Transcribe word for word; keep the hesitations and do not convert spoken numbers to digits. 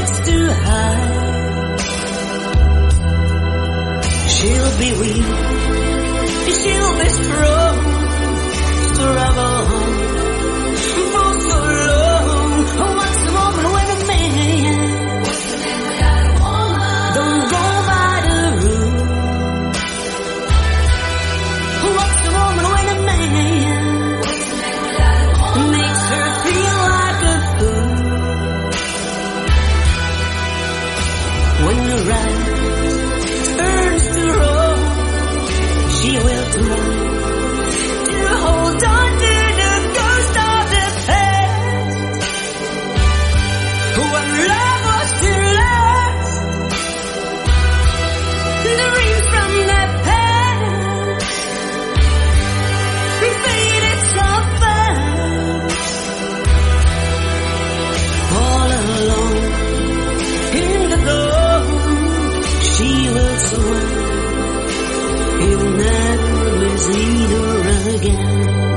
heights to high. She'll be weak, she'll be strong, struggle for so long. What's the woman with a man? What's the man without a woman? Don't go by the rules. What's the woman with a man? What's the man without a woman? Makes her feel like a fool. When the right turns to wrong, she will try to hold on to the ghost of the past. When love was to last, dreams from the past faded so fast. All alone in the dark, she will swim. He'll never see her again.